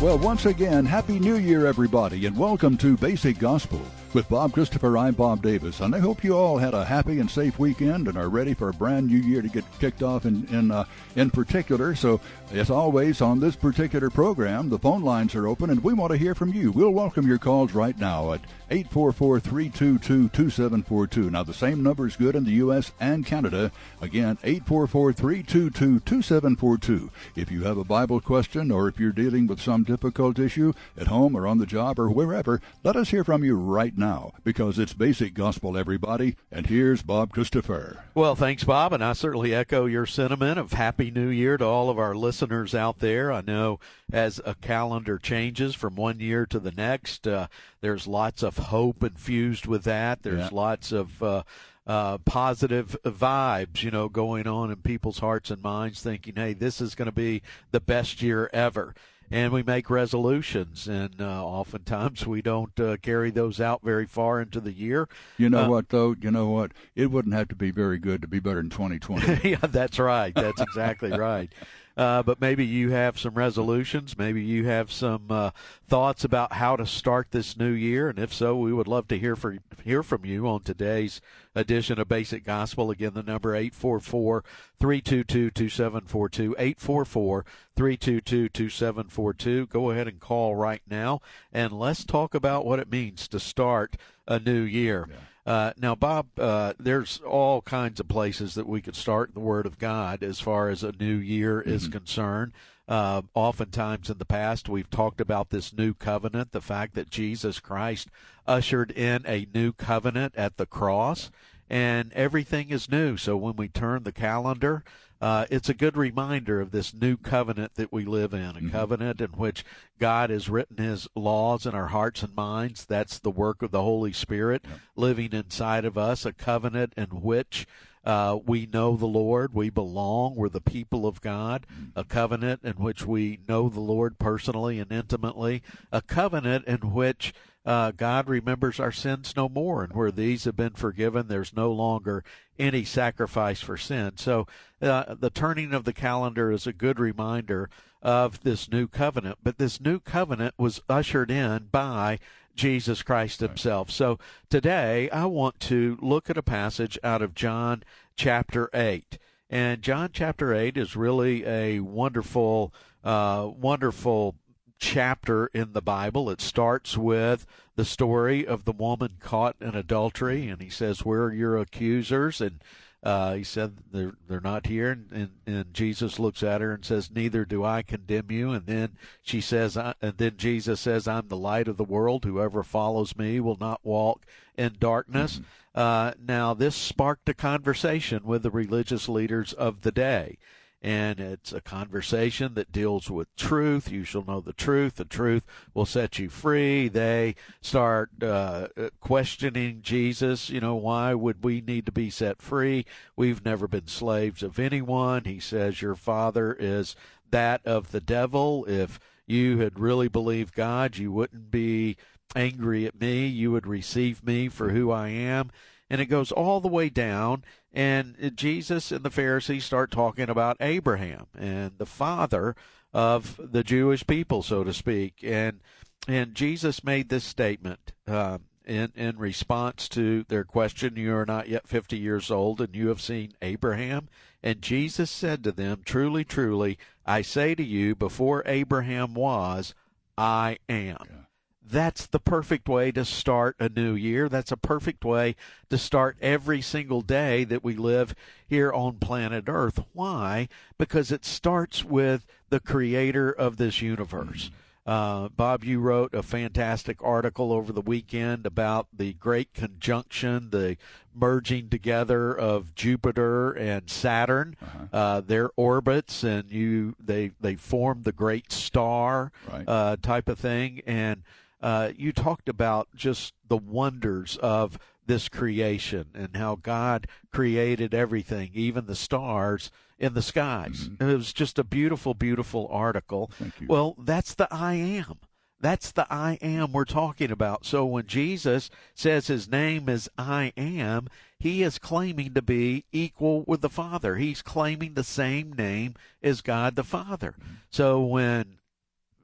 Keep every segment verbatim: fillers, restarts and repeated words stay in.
Well, once again, Happy New Year, everybody, and welcome to Basic Gospel. With Bob Christopher, I'm Bob Davis, and I hope you all had a happy and safe weekend and are ready for a brand new year to get kicked off in in, uh, in particular. So, as always, on this particular program, the phone lines are open, and we want to hear from you. We'll welcome your calls right now at eight four four, three two two, two seven four two. Now, the same number is good in the U S and Canada. Again, eight four four, three two two, two seven four two. If you have a Bible question or if you're dealing with some difficult issue at home or on the job or wherever, let us hear from you right now. Now, because it's Basic Gospel, everybody, and here's Bob Christopher. Well, thanks, Bob, and I certainly echo your sentiment of Happy New Year to all of our listeners out there. I know as a calendar changes from one year to the next, uh, there's lots of hope infused with that. There's yeah. lots of uh, uh, positive vibes, you know, going on in people's hearts and minds, thinking, hey, this is going to be the best year ever. And we make resolutions, and uh, oftentimes we don't uh, carry those out very far into the year. You know uh, what, though? You know what? It wouldn't have to be very good to be better than twenty twenty. Yeah, that's right. That's exactly right. Uh, but maybe you have some resolutions. Maybe you have some uh, thoughts about how to start this new year. And if so, we would love to hear, for, hear from you on today's edition of Basic Gospel. Again, the number eight four four, three two two, two seven four two, eight four four, three two two, two seven four two. Go ahead and call right now, and let's talk about what it means to start a new year. Yeah. Uh, now, Bob, uh, there's all kinds of places that we could start the Word of God as far as a new year mm-hmm. is concerned. Uh, oftentimes in the past, we've talked about this new covenant, the fact that Jesus Christ ushered in a new covenant at the cross, and everything is new. So when we turn the calendar, Uh, it's a good reminder of this new covenant that we live in, a mm-hmm. covenant in which God has written his laws in our hearts and minds. That's the work of the Holy Spirit yep. living inside of us, a covenant in which uh, we know the Lord, we belong, we're the people of God, mm-hmm. a covenant in which we know the Lord personally and intimately, a covenant in which Uh, God remembers our sins no more, and where these have been forgiven, there's no longer any sacrifice for sin. So uh, the turning of the calendar is a good reminder of this new covenant. But this new covenant was ushered in by Jesus Christ himself. Right. So today I want to look at a passage out of John chapter eight. And John chapter eight is really a wonderful, uh, wonderful chapter in the Bible. It starts with the story of the woman caught in adultery, and he says, where are your accusers? And uh, he said, they're, they're not here. And, and, and Jesus looks at her and says, neither do I condemn you. And then she says, I, and then Jesus says, I'm the light of the world. Whoever follows me will not walk in darkness. Mm-hmm. Uh, now, this sparked a conversation with the religious leaders of the day. And it's a conversation that deals with truth. You shall know the truth. The truth will set you free. They start uh, questioning Jesus. You know, why would we need to be set free? We've never been slaves of anyone. He says your father is that of the devil. If you had really believed God, you wouldn't be angry at me. You would receive me for who I am. And it goes all the way down, and Jesus and the Pharisees start talking about Abraham and the father of the Jewish people, so to speak. And and Jesus made this statement uh, in, in response to their question, you are not yet fifty years old, and you have seen Abraham. And Jesus said to them, truly, truly, I say to you, before Abraham was, I am. Yeah. That's the perfect way to start a new year. That's a perfect way to start every single day that we live here on planet Earth. Why? Because it starts with the creator of this universe. Uh, Bob, you wrote a fantastic article over the weekend about the great conjunction, the merging together of Jupiter and Saturn, uh-huh. uh, their orbits, and you they they formed the great star right. uh, type of thing. And Uh, you talked about just the wonders of this creation and how God created everything, even the stars in the skies. Mm-hmm. It was just a beautiful, beautiful article. Thank you. Well, that's the I am. That's the I am we're talking about. So when Jesus says his name is I am, he is claiming to be equal with the Father. He's claiming the same name as God the Father. Mm-hmm. So when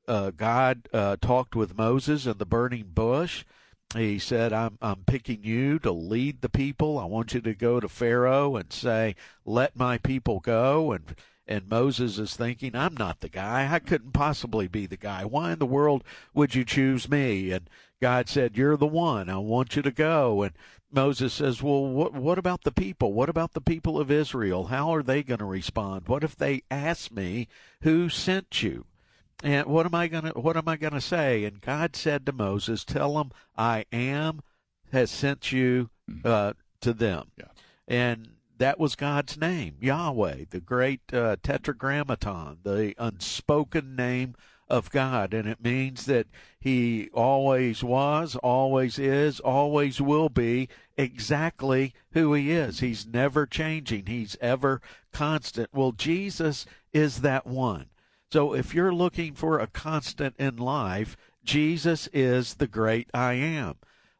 uh, God uh, talked with Moses in the burning bush. He said, I'm, I'm picking you to lead the people. I want you to go to Pharaoh and say, let my people go. And And Moses is thinking, I'm not the guy. I couldn't possibly be the guy. Why in the world would you choose me? And God said, you're the one. I want you to go. And Moses says, well, what, what about the people? What about the people of Israel? How are they going to respond? What if they ask me who sent you? And what am I going to, what am I going to say? And God said to Moses, tell them I am has sent you uh, to them. Yeah. And that was God's name, Yahweh, the great uh, tetragrammaton, the unspoken name of God. And it means that he always was, always is, always will be exactly who he is. He's never changing. He's ever constant. Well, Jesus is that one. So if you're looking for a constant in life, Jesus is the great I am.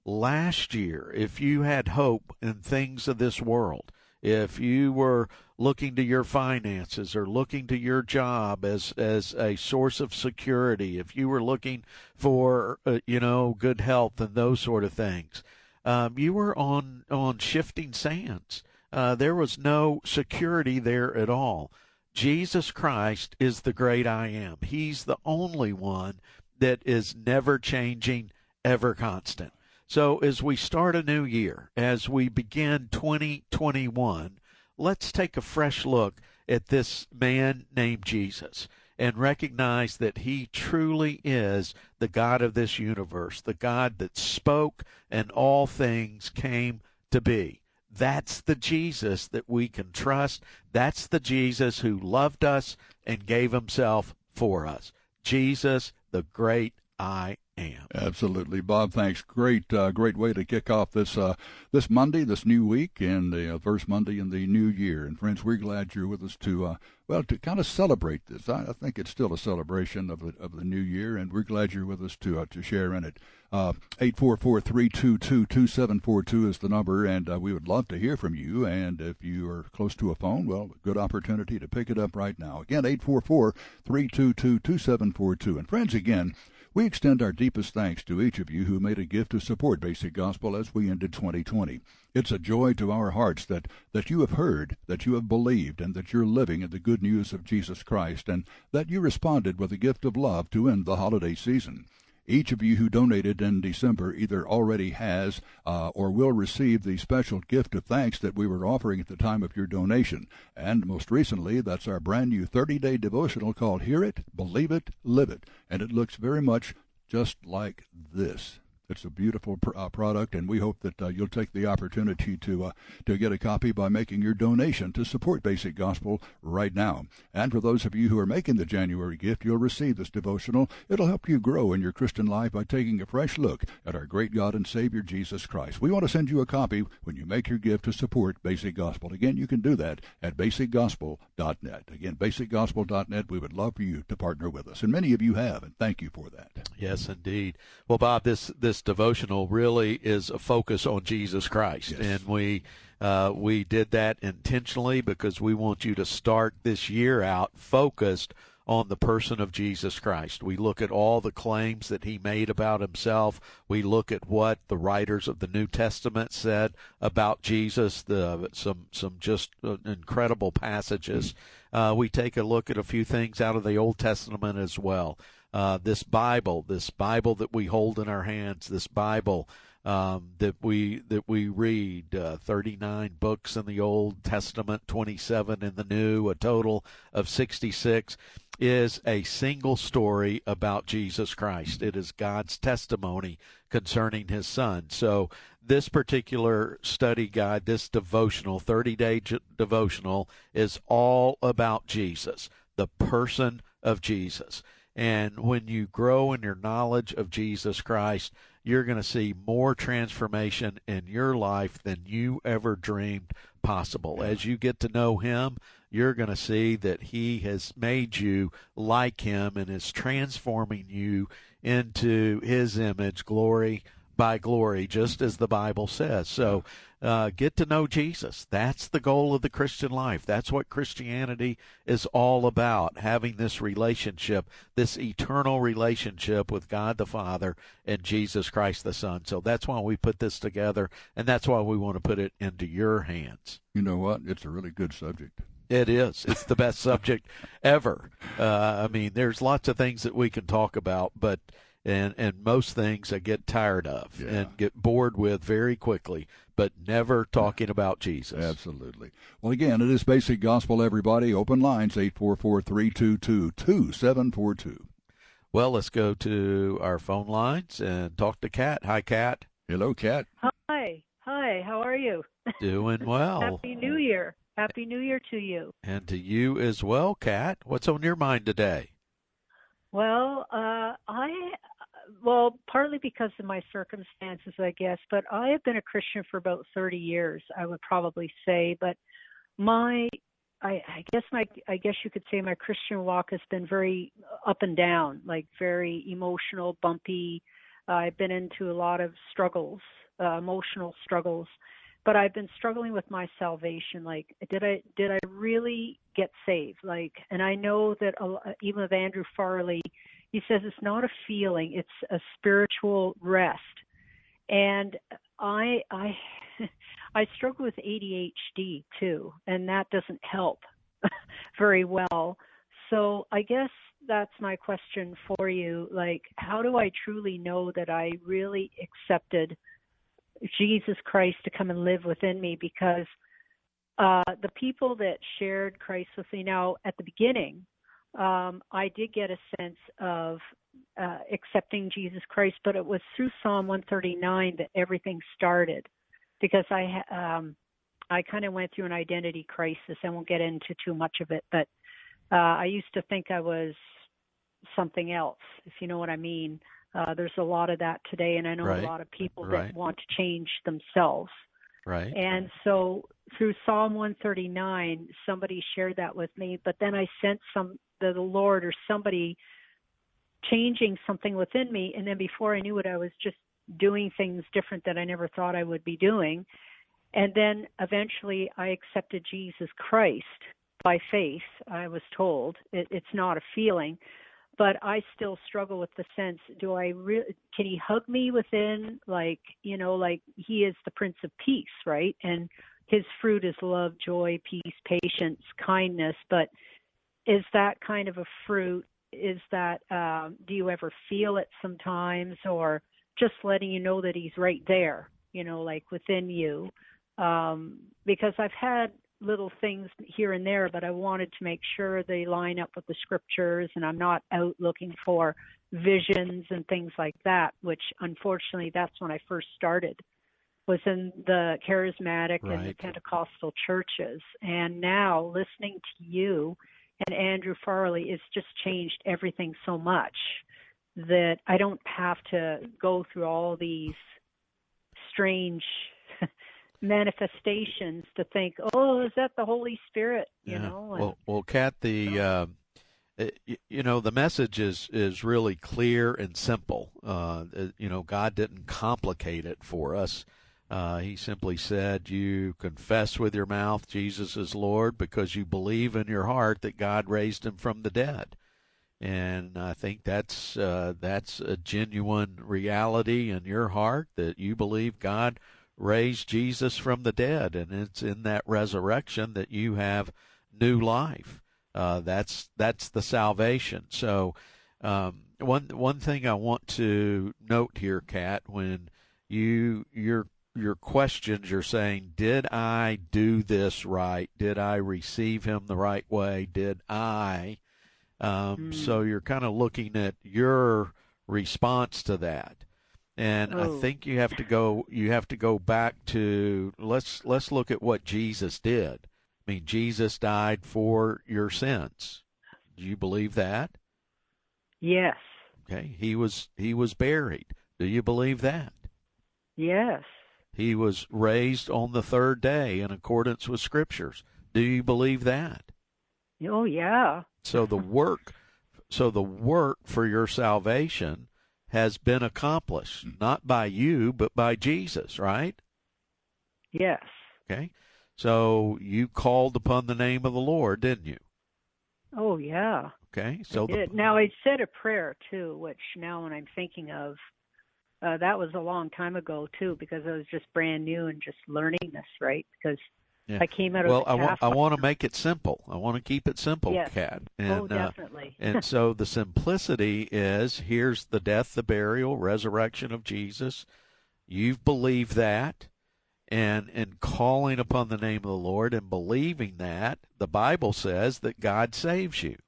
Last year, if you had hope in things of this world, if you were looking to your finances or looking to your job as as a source of security, if you were looking for uh, you know good health and those sort of things, um, you were on on shifting sands. Uh, there was no security there at all. Jesus Christ is the great I am. He's the only one that is never changing, ever constant. So as we start a new year, as we begin twenty twenty-one, let's take a fresh look at this man named Jesus and recognize that he truly is the God of this universe, the God that spoke and all things came to be. That's the Jesus that we can trust. That's the Jesus who loved us and gave himself for us. Jesus, the great I am. Absolutely, Bob. Thanks. Great, uh, great way to kick off this uh, this Monday, this new week, and the uh, first Monday in the new year. And friends, we're glad you're with us to uh, well to kind of celebrate this. I, I think it's still a celebration of the of the new year, and we're glad you're with us to uh, to share in it. Uh, eight four four, three two two, two seven four two is the number, and uh, we would love to hear from you. And if you are close to a phone, well, good opportunity to pick it up right now. Again, eight four four, three two two, two seven four two. And friends, again, we extend our deepest thanks to each of you who made a gift to support Basic Gospel as we ended twenty twenty. It's a joy to our hearts that, that you have heard, that you have believed, and that you're living in the good news of Jesus Christ, and that you responded with a gift of love to end the holiday season. Each of you who donated in December either already has uh, or will receive the special gift of thanks that we were offering at the time of your donation. And most recently, that's our brand new thirty-day devotional called Hear It, Believe It, Live It. And it looks very much just like this. It's a beautiful pr- uh, product, and we hope that uh, you'll take the opportunity to uh, to get a copy by making your donation to support Basic Gospel right now. And for those of you who are making the January gift, you'll receive this devotional. It'll help you grow in your Christian life by taking a fresh look at our great God and Savior, Jesus Christ. We want to send you a copy when you make your gift to support Basic Gospel. Again, you can do that at basic gospel dot net. Again, basic gospel dot net. We would love for you to partner with us, and many of you have, and thank you for that. Yes, indeed. Well, Bob, this this devotional really is a focus on Jesus Christ, yes. and we uh, we did that intentionally because we want you to start this year out focused on the person of Jesus Christ. We look at all the claims that he made about himself. We look at what the writers of the New Testament said about Jesus, the some some just incredible passages. Uh, we take a look at a few things out of the Old Testament as well. Uh, this Bible, this Bible that we hold in our hands, this Bible um, that we that we read, uh, thirty-nine books in the Old Testament, twenty-seven in the New, a total of sixty-six, is a single story about Jesus Christ. It is God's testimony concerning his Son. So this particular study guide, this devotional, thirty-day j- devotional, is all about Jesus, the person of Jesus. And when you grow in your knowledge of Jesus Christ, you're going to see more transformation in your life than you ever dreamed possible. As you get to know him, you're going to see that he has made you like him and is transforming you into his image, glory by glory, just as the Bible says. So uh, get to know Jesus. That's the goal of the Christian life. That's what Christianity is all about, having this relationship, this eternal relationship with God the Father and Jesus Christ the Son. So that's why we put this together, and that's why we want to put it into your hands. You know what? It's a really good subject. It is. It's the best subject ever. Uh, I mean, there's lots of things that we can talk about, but and and most things I get tired of yeah. and get bored with very quickly, but never talking about Jesus. Absolutely. Well, again, it is Basic Gospel, everybody. Open lines, eight four four, three two two, two seven four two. Well, let's go to our phone lines and talk to Kat. Hi, Kat. Hello, Kat. Hi. Hi. How are you? Doing well. Happy New Year. Happy New Year to you. And to you as well, Kat. What's on your mind today? Well, uh, I, well, partly because of my circumstances, I guess, but I have been a Christian for about thirty years, I would probably say. But my, I, I guess my, I guess you could say my Christian walk has been very up and down, like very emotional, bumpy. Uh, I've been into a lot of struggles, uh, emotional struggles. But I've been struggling with my salvation. Like, did I did I really get saved? Like, and I know that uh, even with Andrew Farley, he says it's not a feeling; it's a spiritual rest. And I I I struggle with A D H D too, and that doesn't help very well. So I guess that's my question for you. Like, how do I truly know that I really accepted Jesus Christ to come and live within me? Because uh, the people that shared Christ with me now at the beginning, um, I did get a sense of uh, accepting Jesus Christ, but it was through Psalm one thirty-nine that everything started, because I um, I kind of went through an identity crisis. I won't get into too much of it, but uh, I used to think I was something else, if you know what I mean. Uh, there's a lot of that today, and I know right. a lot of people right. that want to change themselves. Right. And so through Psalm one thirty-nine, somebody shared that with me, but then I sensed some the, the Lord or somebody changing something within me, and then before I knew it, I was just doing things different that I never thought I would be doing. And then eventually I accepted Jesus Christ by faith, I was told. It, it's not a feeling. But I still struggle with the sense, do I really, can he hug me within, like, you know, like he is the Prince of Peace, right? And his fruit is love, joy, peace, patience, kindness. But is that kind of a fruit? Is that, um, do you ever feel it sometimes, or just letting you know that he's right there, you know, like within you? Um, because I've had little things here and there, but I wanted to make sure they line up with the scriptures, and I'm not out looking for visions and things like that, which unfortunately that's when I first started, was in the charismatic right. and the Pentecostal churches. And now listening to you and Andrew Farley, it's just changed everything so much that I don't have to go through all these strange manifestations to think, oh, is that the Holy Spirit? You yeah. know. And, well, well, Kat, the uh, you know the message is is really clear and simple. Uh, you know, God didn't complicate it for us. Uh, he simply said, you confess with your mouth Jesus is Lord because you believe in your heart that God raised him from the dead. And I think that's uh, that's a genuine reality in your heart, that you believe God raised Jesus from the dead, and it's in that resurrection that you have new life. Uh, that's that's the salvation. So um, one one thing I want to note here, Kat, when you your your questions, you're saying, did I do this right? Did I receive him the right way? Did I? Um, mm. So you're kind of looking at your response to that. And oh. I think you have to go. You have to go back to let's let's look at what Jesus did. I mean, Jesus died for your sins. Do you believe that? Yes. Okay. He was he was buried. Do you believe that? Yes. He was raised on the third day in accordance with Scriptures. Do you believe that? Oh yeah. So the work, so the work for your salvation has been accomplished, not by you, but by Jesus, right? Yes. Okay. So you called upon the name of the Lord, didn't you? Oh, yeah. Okay. So I did. the, Now, I said a prayer, too, which now when I'm thinking of, uh, that was a long time ago, too, because I was just brand new and just learning this, right? Because yeah. I came out well, of the I want I Catholic. want to make it simple. I want to keep it simple, Yes. Kat. And, oh, definitely. Uh, and so the simplicity is, here's the death, the burial, resurrection of Jesus. You've believed that. And in calling upon the name of the Lord and believing that, the Bible says that God saves you.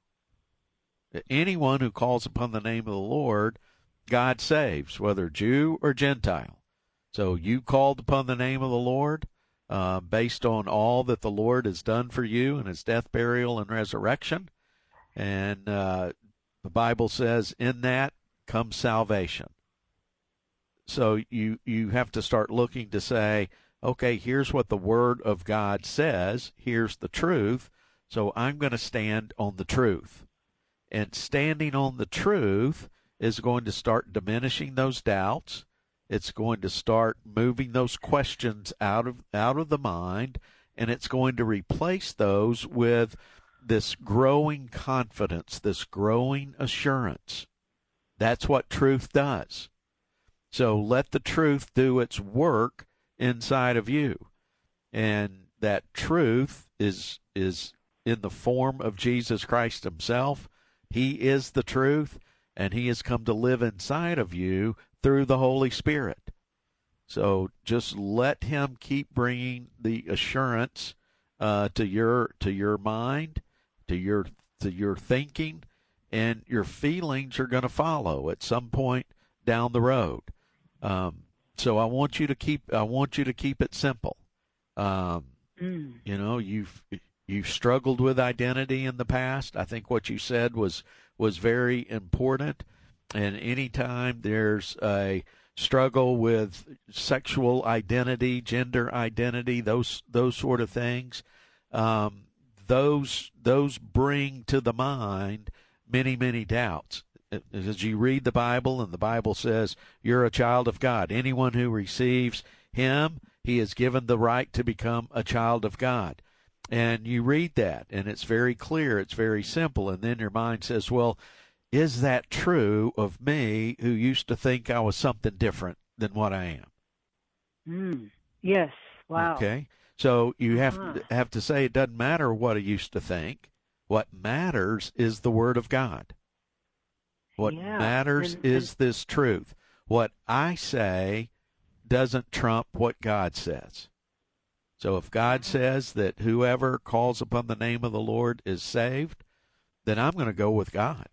Anyone who calls upon the name of the Lord, God saves, whether Jew or Gentile. So you called upon the name of the Lord uh, based on all that the Lord has done for you in his death, burial, and resurrection. And uh, the Bible says in that comes salvation. So you, you have to start looking to say, okay, here's what the Word of God says. Here's the truth. So I'm going to stand on the truth. And standing on the truth is going to start diminishing those doubts. It's going to start moving those questions out of out of the mind, and it's going to replace those with this growing confidence, this growing assurance. That's what truth does. So let the truth do its work inside of you. And that truth is is in the form of Jesus Christ himself. He is the truth, and he has come to live inside of you through the Holy Spirit. So just let him keep bringing the assurance uh, to your to your mind, to your to your thinking, and your feelings are going to follow at some point down the road. Um, so I want you to keep I want you to keep it simple. Um, mm. You know, you've you've struggled with identity in the past. I think what you said was was very important. And anytime there's a struggle with sexual identity, gender identity, those those sort of things, um, those those bring to the mind many many doubts. As you read the Bible, and the Bible says you're a child of God. Anyone who receives him, he is given the right to become a child of God. And you read that, and it's very clear, it's very simple, and then your mind says, well, is that true of me who used to think I was something different than what I am? Mm, yes. Wow. Okay. So you have, uh-huh. to, have to say it doesn't matter what I used to think. What matters is the Word of God. What yeah. matters and, is and... this truth. What I say doesn't trump what God says. So if God says that whoever calls upon the name of the Lord is saved, then I'm going to go with God.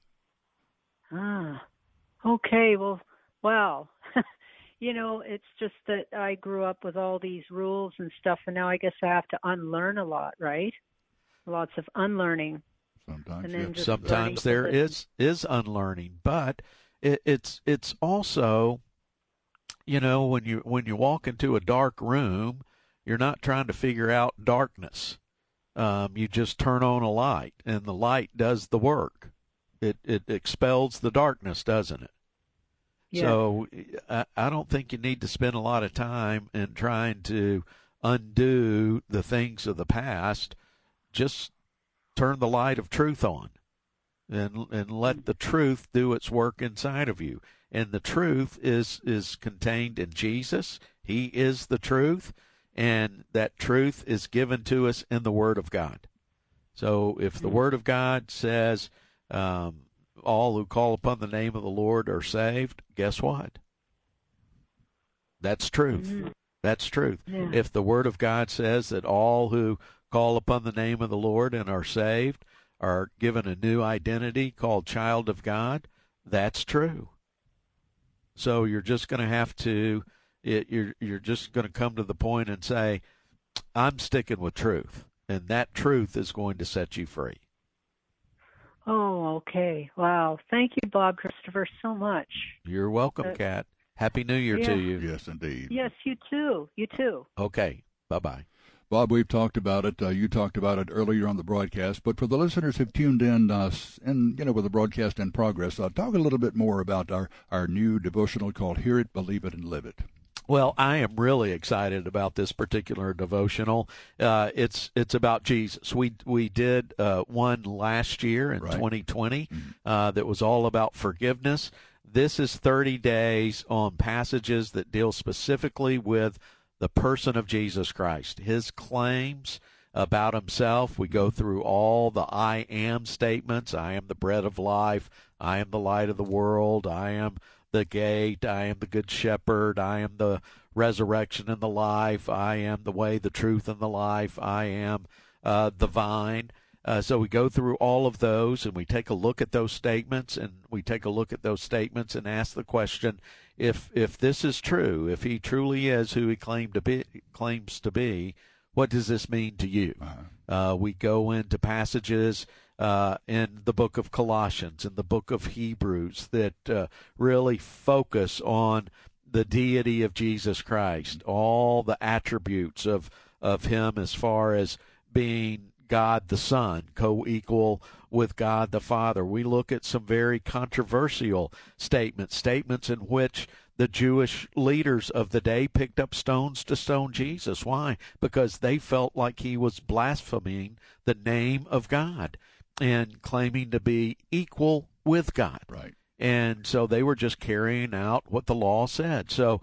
Ah, okay. Well, wow. You know, it's just that I grew up with all these rules and stuff, and now I guess I have to unlearn a lot, right? Lots of unlearning. Sometimes, and then yeah. just Sometimes there is is unlearning, but it, it's it's also, you know, when you when you walk into a dark room, you're not trying to figure out darkness. Um, you just turn on a light, and the light does the work. It it expels the darkness, doesn't it? Yeah. So I, I don't think you need to spend a lot of time in trying to undo the things of the past. Just turn the light of truth on, and and let the truth do its work inside of you. And the truth is is contained in Jesus. He is the truth. And that truth is given to us in the Word of God. So if the Word of God says um, all who call upon the name of the Lord are saved, guess what? That's truth. Mm-hmm. That's truth. Yeah. If the Word of God says that all who call upon the name of the Lord and are saved are given a new identity called child of God, that's true. So you're just going to have to It, you're you're just going to come to the point and say, I'm sticking with truth, and that truth is going to set you free. Oh, okay. Wow. Thank you, Bob Christopher, so much. You're welcome, uh, Kat. Happy New Year yeah. to you. Yes, indeed. Yes, you too. You too. Okay. Bye-bye. Bob, we've talked about it. Uh, you talked about it earlier on the broadcast. But for the listeners who've tuned in, uh, and you know, with the broadcast in progress, uh, talk a little bit more about our, our new devotional called "Hear It, Believe It, and Live It." Well, I am really excited about this particular devotional. Uh, it's it's about Jesus. We we did uh, one last year in right. twenty twenty mm-hmm. uh, that was all about forgiveness. This is thirty days on passages that deal specifically with the person of Jesus Christ, his claims about himself. We go through all the I am statements. I am the bread of life. I am the light of the world. I am the gate. I am the good shepherd. I am the resurrection and the life. I am the way, the truth, and the life. I am uh, the vine. Uh, so we go through all of those, and we take a look at those statements, and we take a look at those statements and ask the question, if if this is true, if he truly is who he claimed to be, claims to be, what does this mean to you? Uh-huh. Uh, we go into passages uh, in the book of Colossians, in the book of Hebrews, that uh, really focus on the deity of Jesus Christ, all the attributes of, of him as far as being God the Son, co-equal with God the Father. We look at some very controversial statements, statements in which the Jewish leaders of the day picked up stones to stone Jesus. Why? Because they felt like he was blaspheming the name of God and claiming to be equal with God. Right. And so they were just carrying out what the law said. So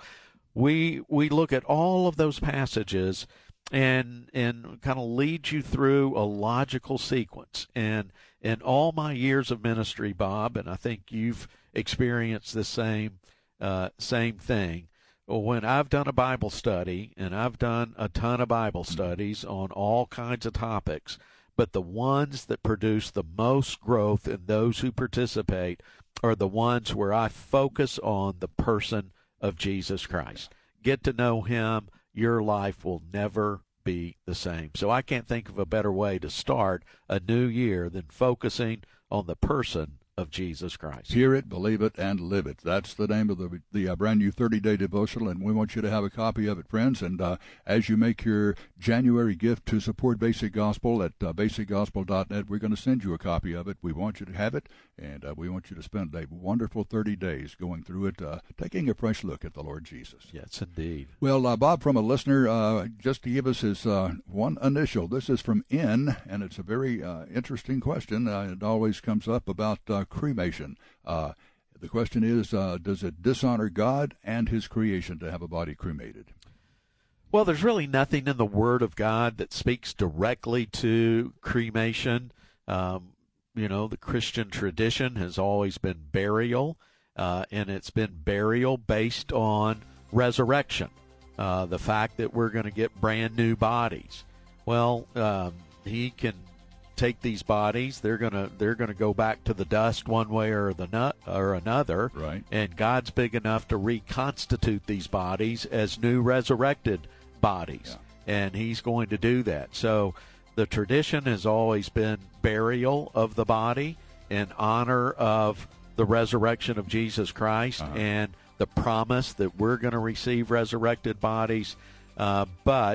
we we look at all of those passages and and kind of lead you through a logical sequence. And in all my years of ministry, Bob, and I think you've experienced the same uh, same thing, when I've done a Bible study, and I've done a ton of Bible studies on all kinds of topics, but the ones that produce the most growth in those who participate are the ones where I focus on the person of Jesus Christ. Get to know him. Your life will never be the same. So I can't think of a better way to start a new year than focusing on the person of Jesus Christ. Hear it, believe it, and live it. That's the name of the the uh, brand new thirty-day devotional, and we want you to have a copy of it, friends. And uh, as you make your January gift to support Basic Gospel at uh, basic gospel dot net, we're going to send you a copy of it. We want you to have it, and uh, we want you to spend a wonderful thirty days going through it, uh, taking a fresh look at the Lord Jesus. Yes, indeed. Well, uh, Bob, from a listener, uh, just to give us his uh, one initial, this is from N, and it's a very uh, interesting question. Uh, it always comes up about uh, cremation. Uh, the question is, uh, does it dishonor God and his creation to have a body cremated? Well, there's really nothing in the Word of God that speaks directly to cremation. Um, you know, the Christian tradition has always been burial, uh, and it's been burial based on resurrection, uh, the fact that we're going to get brand new bodies. Well, um, he can take these bodies; they're gonna they're gonna go back to the dust one way or the nut or another. Right. And God's big enough to reconstitute these bodies as new resurrected bodies, yeah. And He's going to do that. So the tradition has always been burial of the body in honor of the resurrection of Jesus Christ, uh-huh. and the promise that we're going to receive resurrected bodies. Uh, but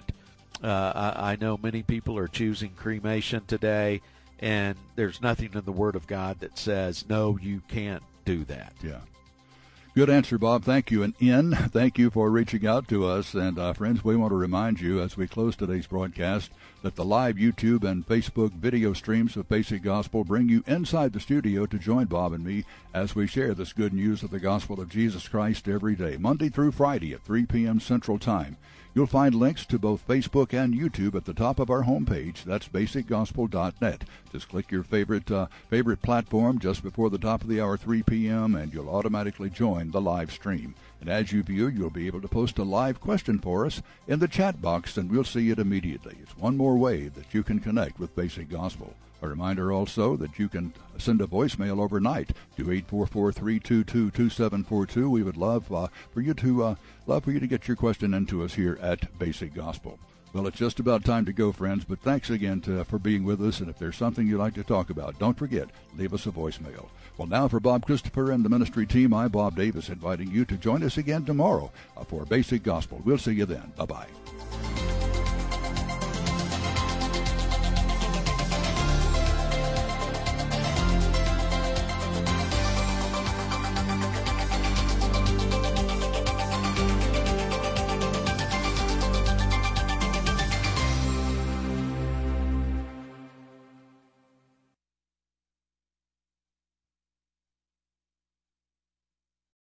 Uh, I, I know many people are choosing cremation today, and there's nothing in the Word of God that says, no, you can't do that. Yeah. Good answer, Bob. Thank you. And N, thank you for reaching out to us. And, uh, friends, we want to remind you as we close today's broadcast that the live YouTube and Facebook video streams of Basic Gospel bring you inside the studio to join Bob and me as we share this good news of the gospel of Jesus Christ every day, Monday through Friday at three p.m. Central Time. You'll find links to both Facebook and YouTube at the top of our homepage. That's basic gospel dot net. Just click your favorite uh, favorite platform just before the top of the hour, three p.m., and you'll automatically join the live stream. And as you view, you'll be able to post a live question for us in the chat box, and we'll see it immediately. It's one more way that you can connect with Basic Gospel. A reminder also that you can send a voicemail overnight to eight four four, three two two, two seven four two. We would love uh, for you to uh, love for you to get your question into us here at Basic Gospel. Well, it's just about time to go, friends, but thanks again to, for being with us, and if there's something you'd like to talk about, don't forget, leave us a voicemail. Well, now for Bob Christopher and the ministry team, I'm Bob Davis, inviting you to join us again tomorrow for Basic Gospel. We'll see you then. Bye-bye.